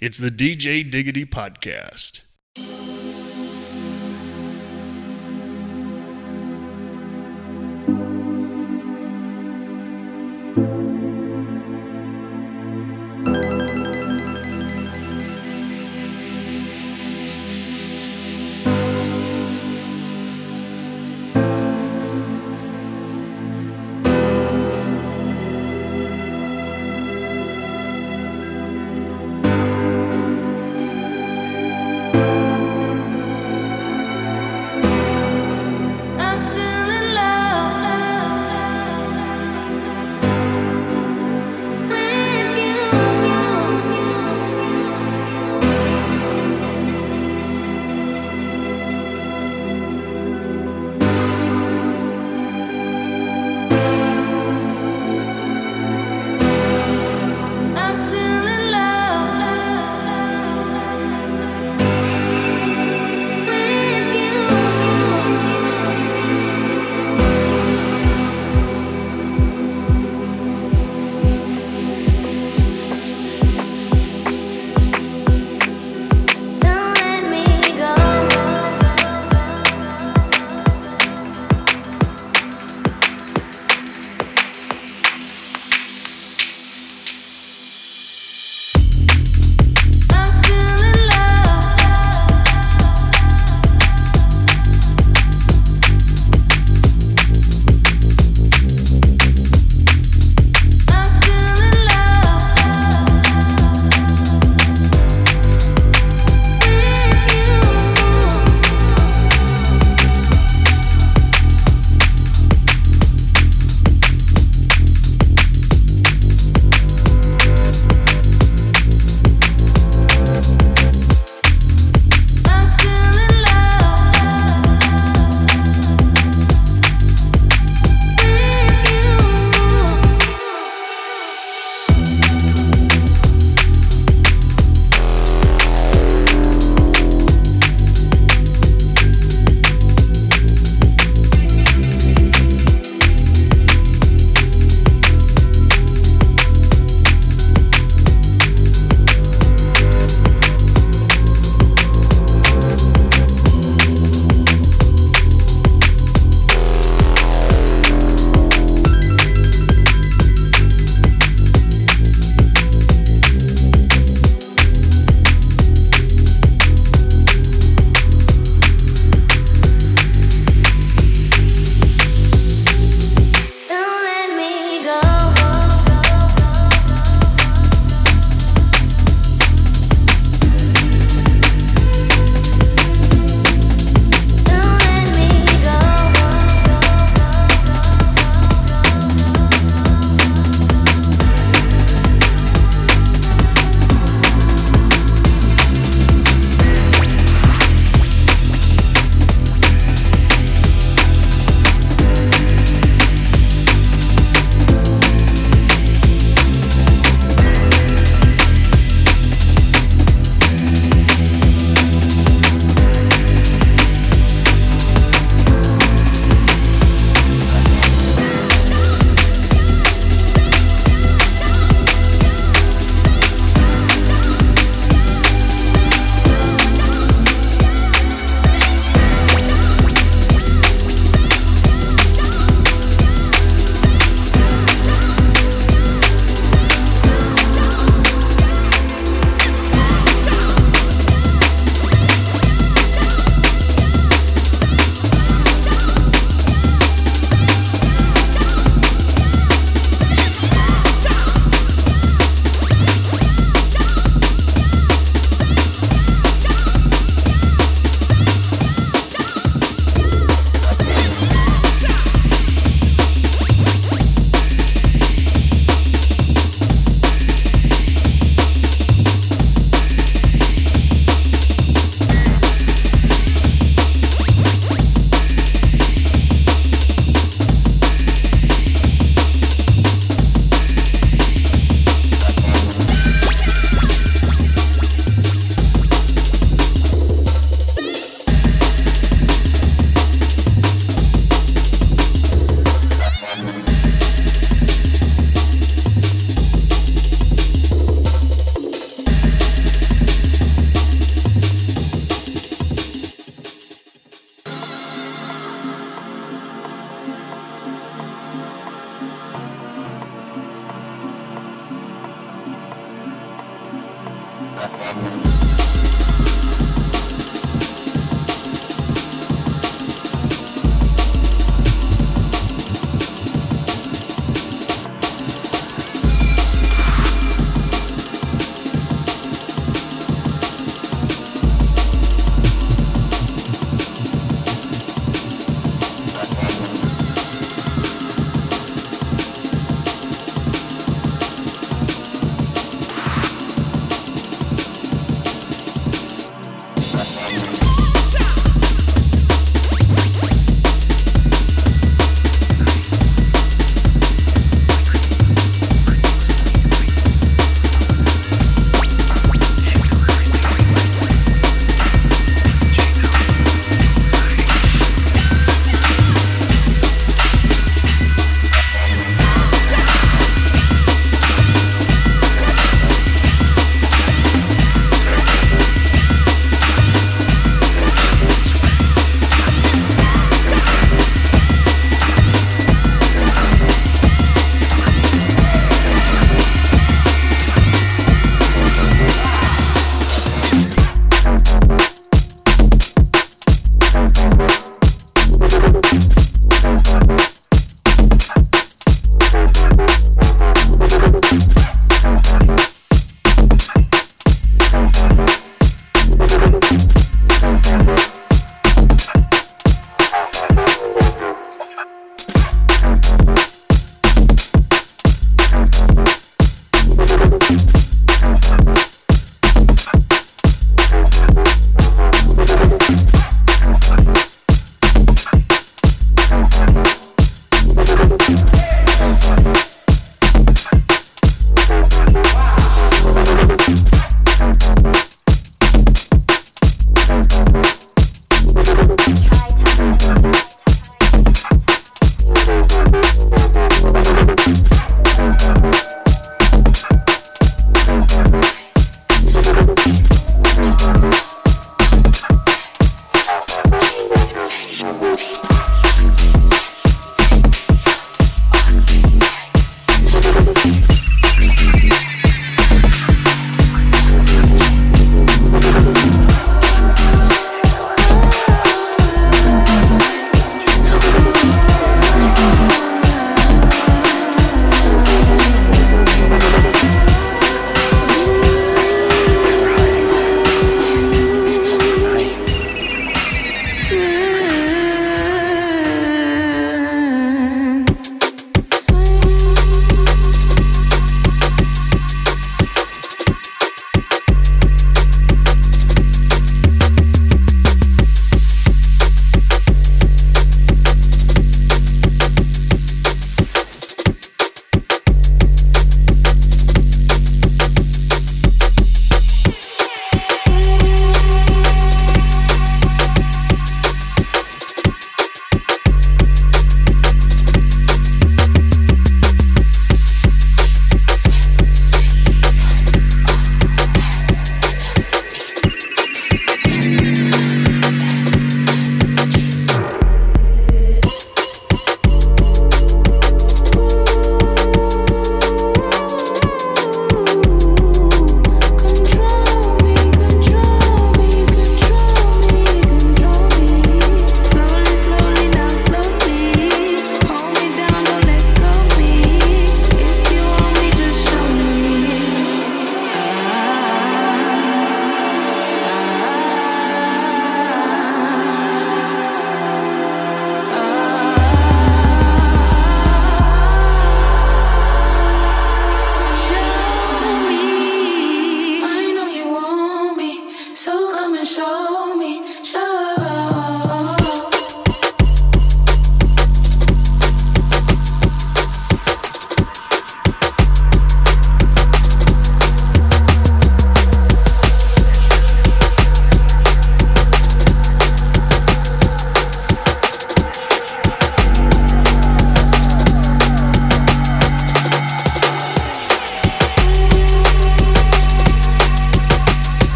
It's the DJ Diggity Podcast.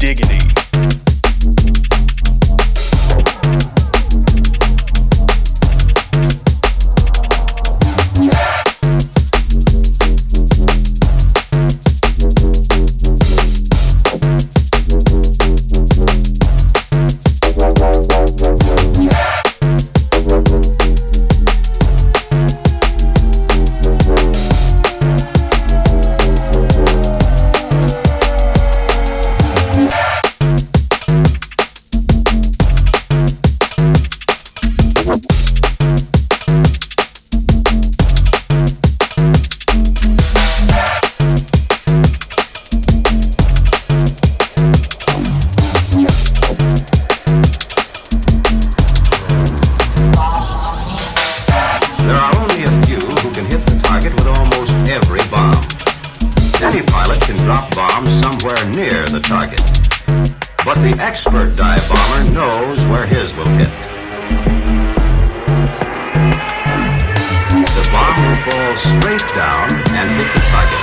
Diggity. Expert dive bomber knows where his will hit. The bomb will fall straight down and hit the target.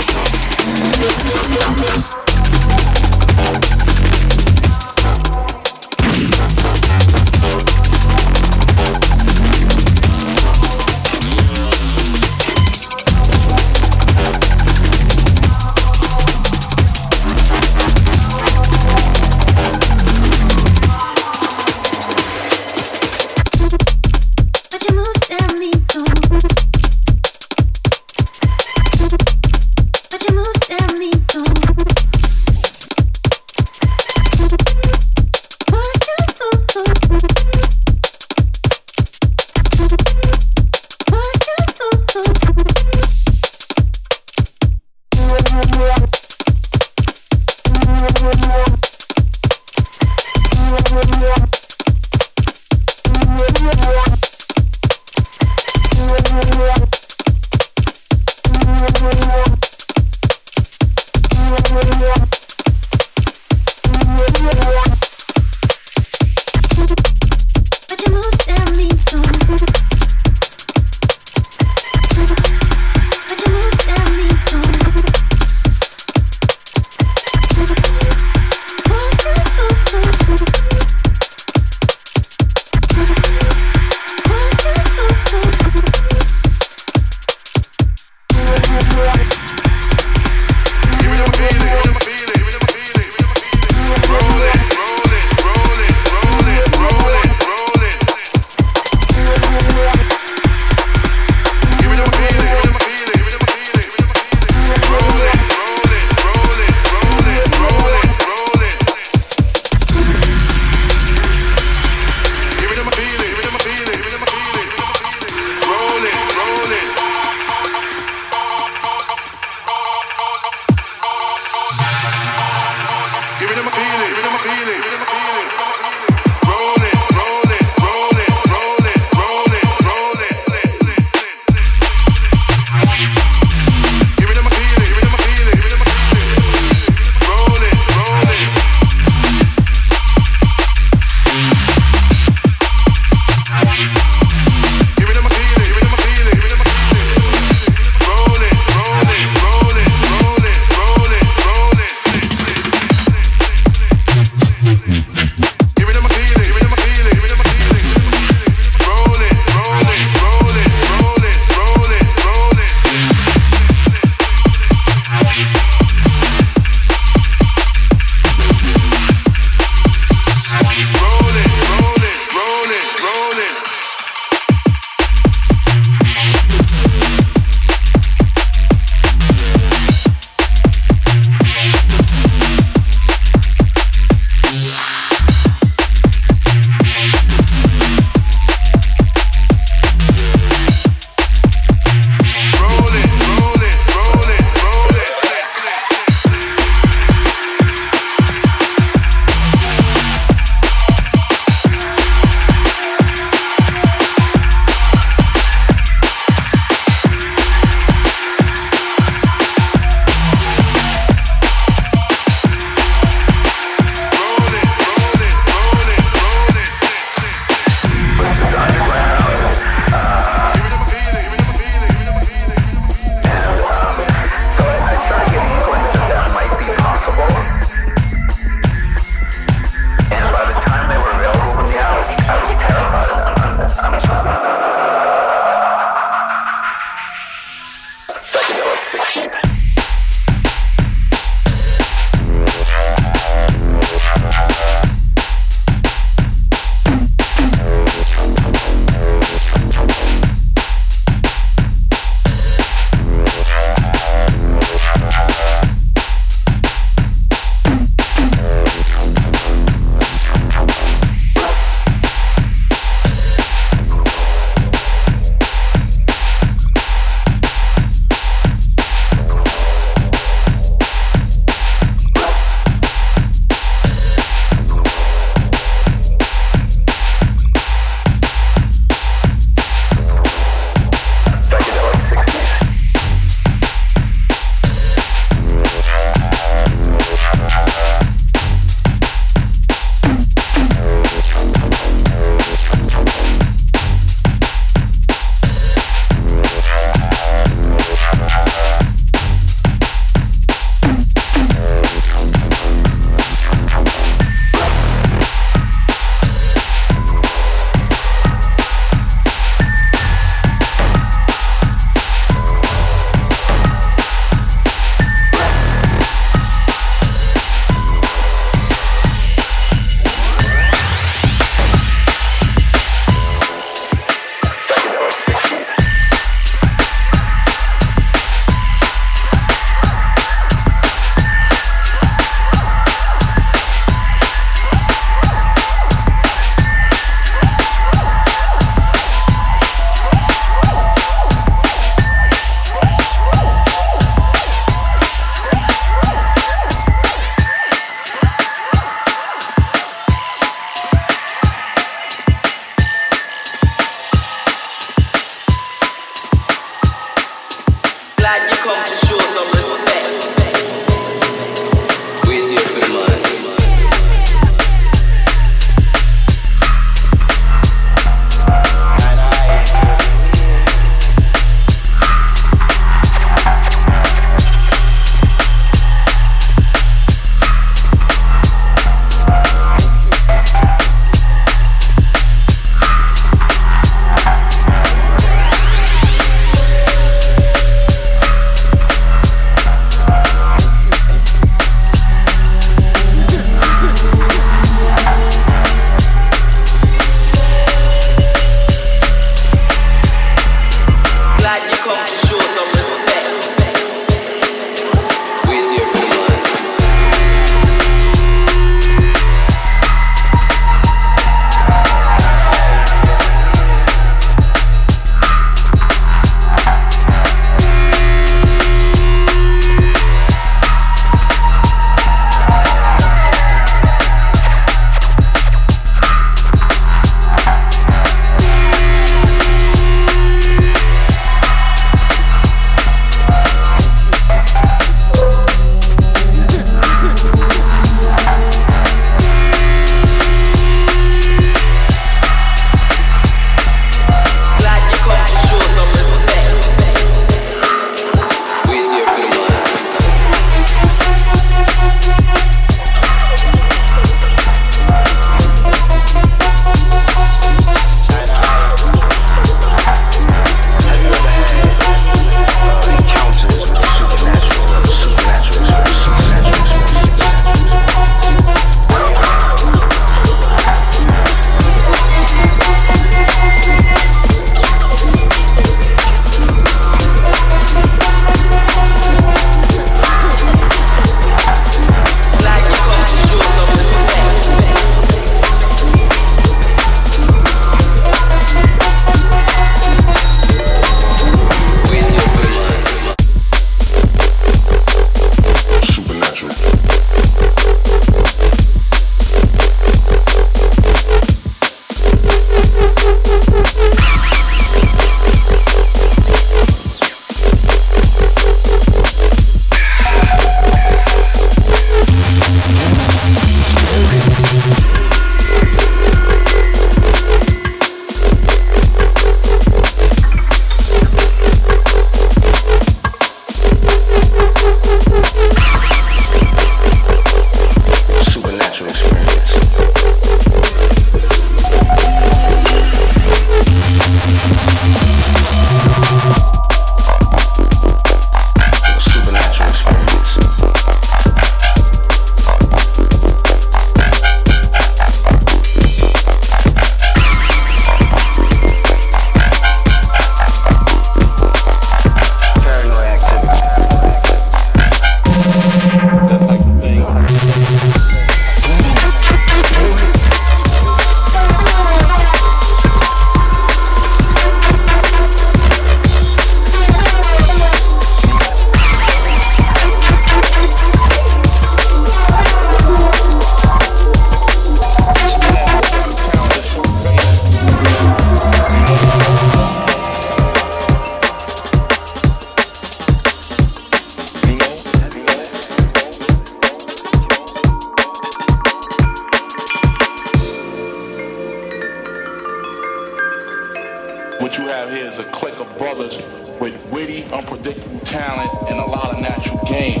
What you have here is a clique of brothers with witty, unpredictable talent and a lot of natural game.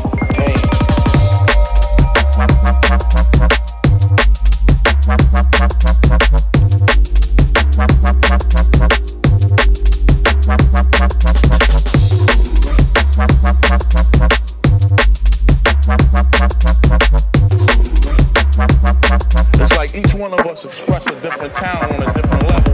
It's like each one of us express a different talent on a different level.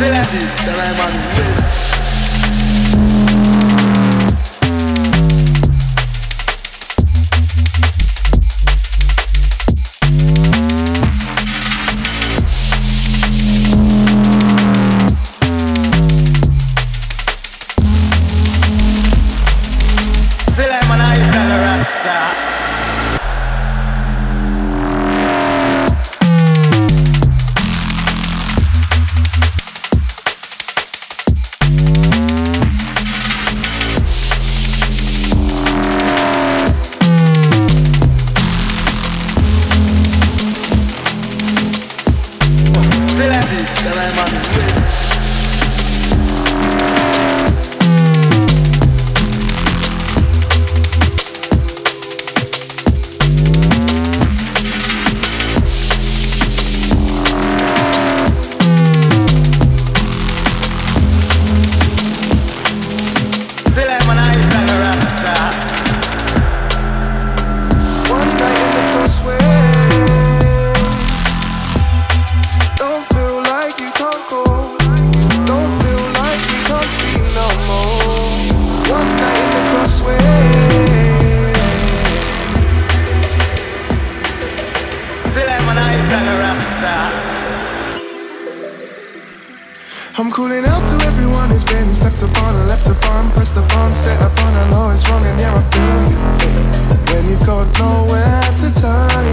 I'm calling out to everyone who's been stepped upon and left upon, pressed upon, set upon. I know it's wrong and yeah, I feel you when you've got nowhere to turn.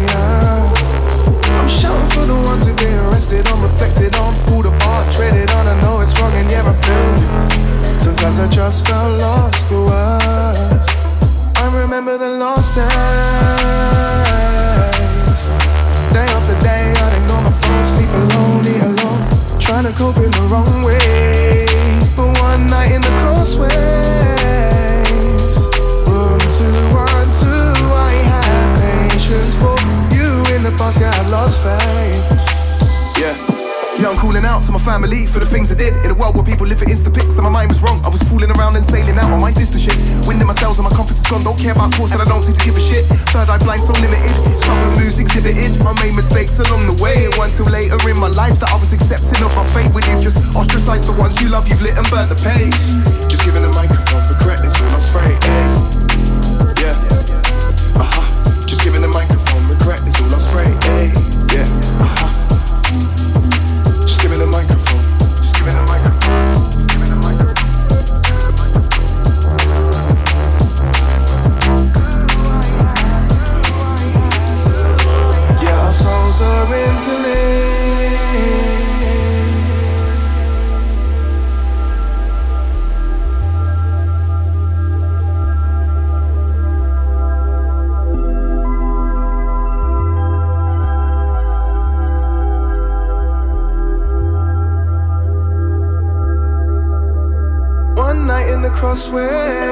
I'm shouting for the ones who've been arrested on, reflected on, pulled apart, treaded on. I know it's wrong and yeah, I feel you. Sometimes I just felt lost for words. I remember the lost days. Day after day, I'd ignore my phone, sleep alone, eat alone, trying to cope in the wrong way. But one night in the crossways, 1, 2, 1, 2, I had patience for you in the past, yeah, I've lost faith. Yeah, I'm calling out to my family for the things I did in a world where people live for insta pics and my mind was wrong. I was fooling around and sailing out on my sister shit, winding myself and my compass is gone. Don't care about course and I don't seem to give a shit. Third eye blind, so limited, stubborn moves exhibited. I made mistakes along the way. It wasn't till later in my life that I was accepting of my fate. When you've just ostracized the ones you love, you've lit and burnt the page. Just giving the microphone, regret this all I'm spraying. Yeah, just giving the microphone, regret this all I'm spraying. Yeah, just giving the microphone, just giving the microphone, giving the microphone. Yeah, our souls are interlinked. One night in the crossways,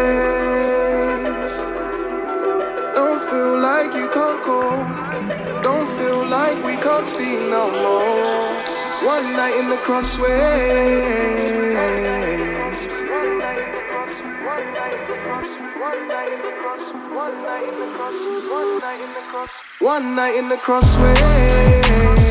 don't feel like you can't go, don't feel like we can't speak no more. One night in the crossways. One night in the cross, one night in the cross, one night in the cross, one night in the cross, one night in the cross, one night in the crossways.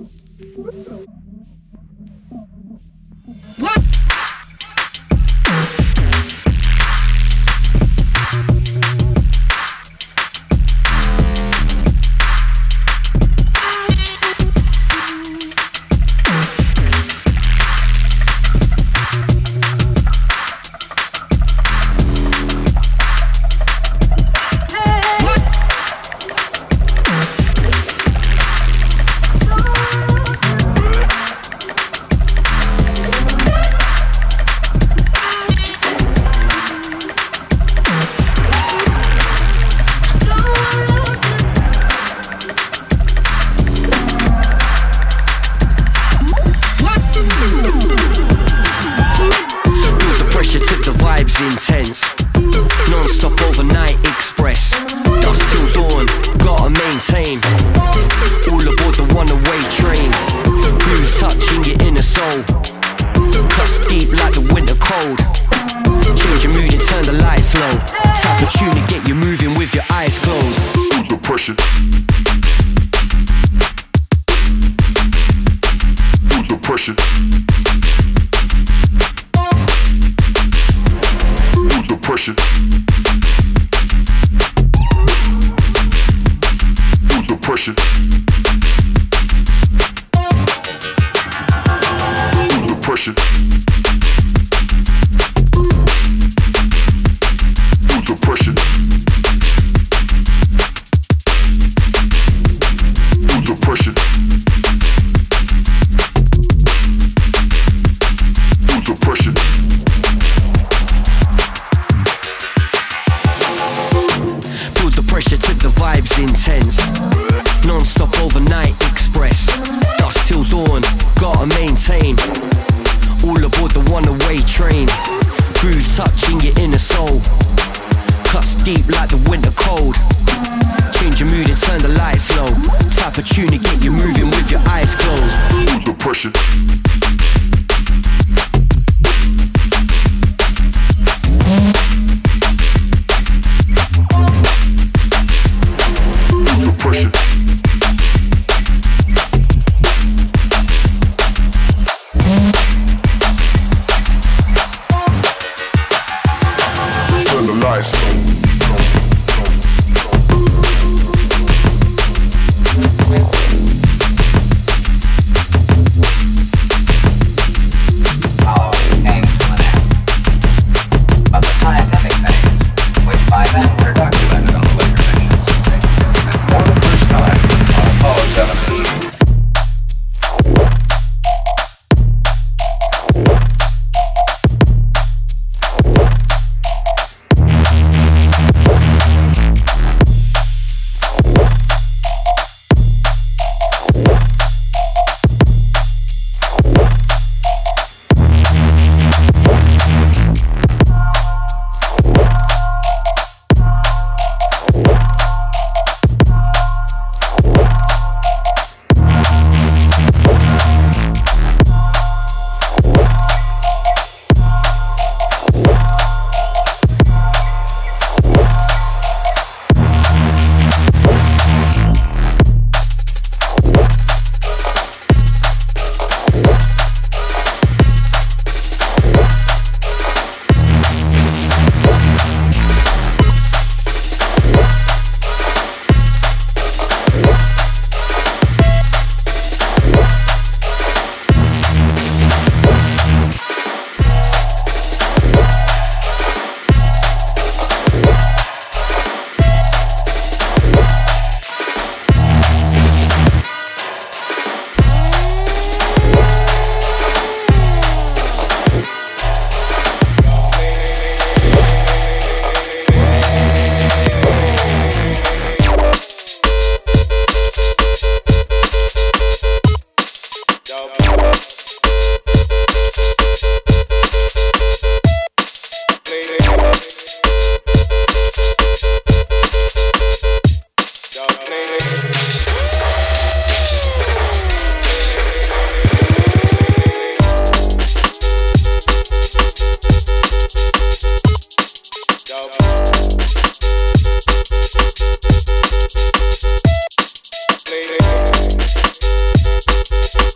Intense, non-stop overnight express, dusk till dawn, gotta maintain. All aboard the one-way train, groove touching your inner soul, cuts deep like the winter cold. Change your mood and turn the lights low. Type of tune to get you moving with your eyes closed. The pressure. The pressure. Pressure. The pressure. The pressure. The pressure. The pressure. The pressure. Pressure to the vibes intense, non-stop overnight express, dusk till dawn, gotta maintain. All aboard the one-way train, groove touching your inner soul, cuts deep like the winter cold. Change your mood and turn the lights low. Type of tune to get you moving with your eyes closed. The pressure. Pressure. Turn the lights But the scientific thing, which by then were documented on the liquor for the first time on Apollo 17. Lady.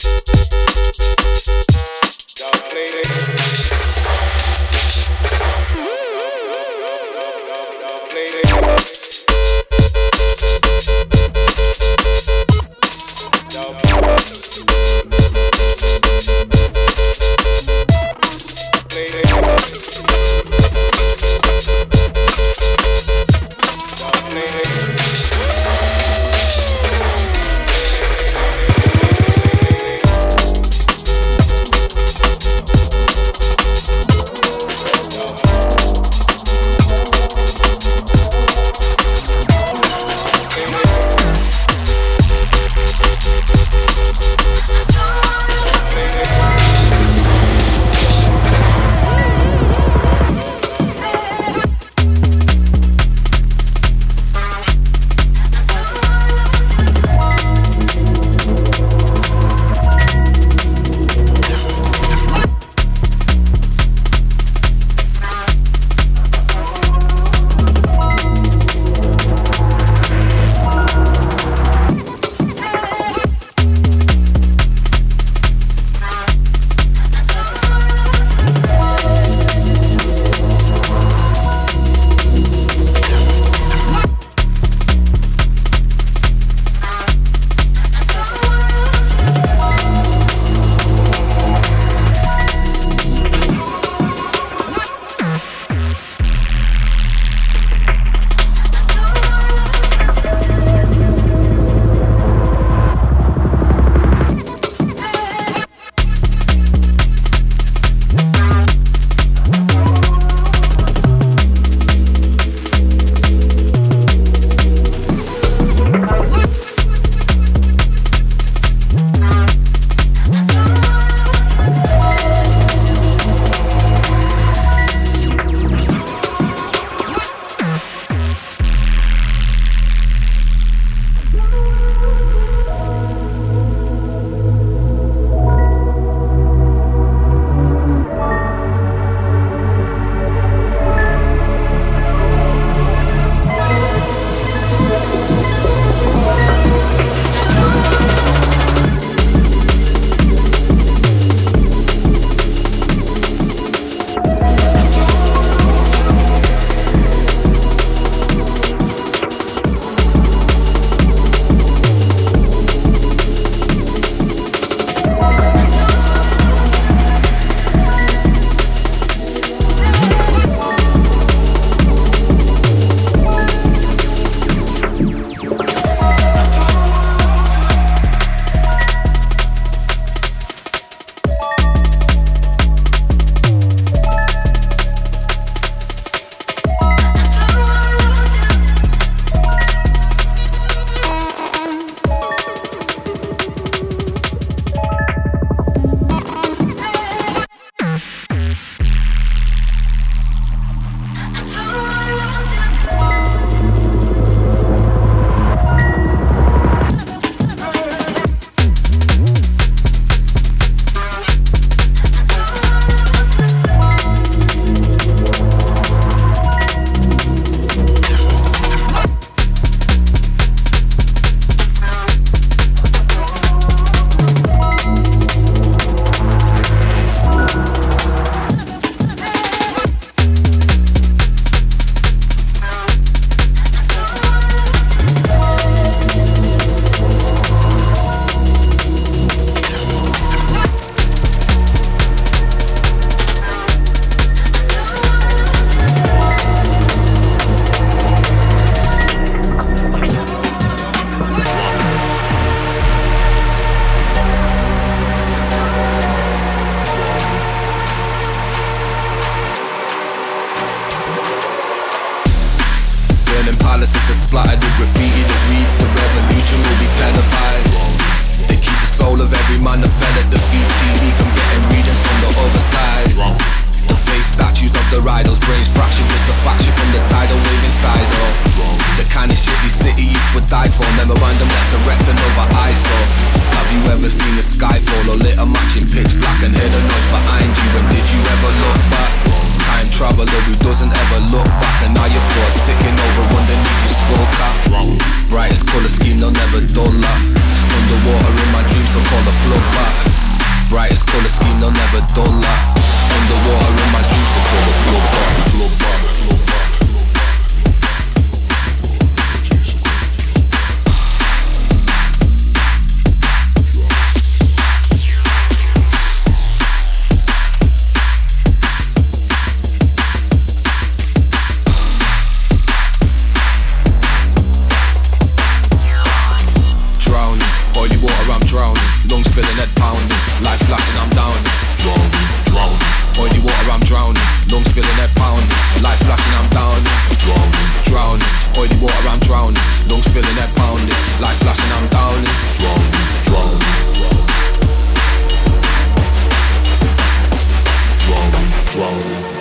palaces that splattered with graffiti that reads the revolution will be televised. They keep the soul of every man that fell at defeat, TV from getting readings from the other side. The face statues of the rivals, brains fractured, just a faction from the tidal wave inside. The kind of shit these city youths would die for. Memorandum that's erected over ISO. Have you ever seen the sky fall or lit a match in pitch black and heard a noise behind you? And did you ever look back? Time traveler who doesn't ever look back, and now your thoughts ticking over underneath your skull cap. Brightest colour scheme, they'll never dull they'll never dull up. Underwater in my dreams, so call the plug bar. Feeling that pounding, life flashing, I'm down. Drowning. Oily water, I'm drowning. Lungs feeling that pounding, life flashing, I'm down. Drowning. Oily water, I'm drowning. Lungs feeling that pounding, life flashing, I'm down. Drowning.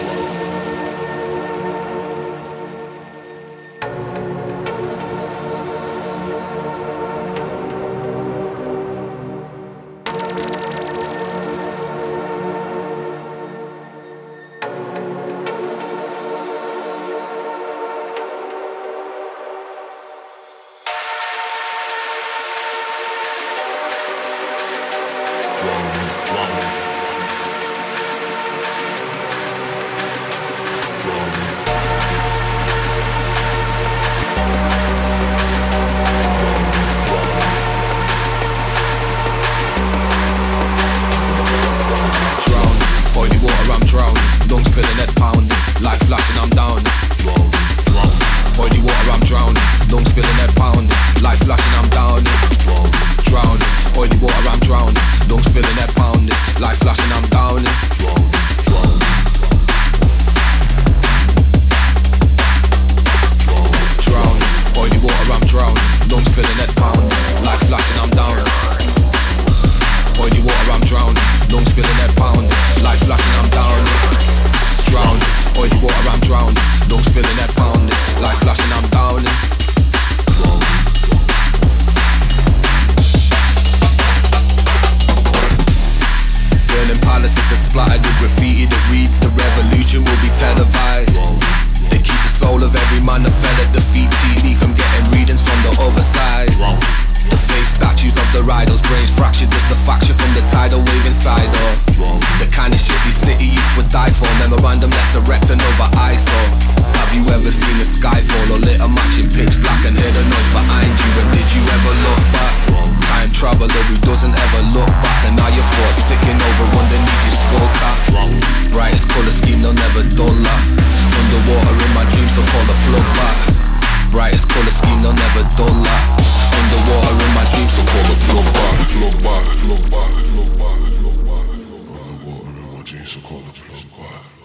So call the plug bar.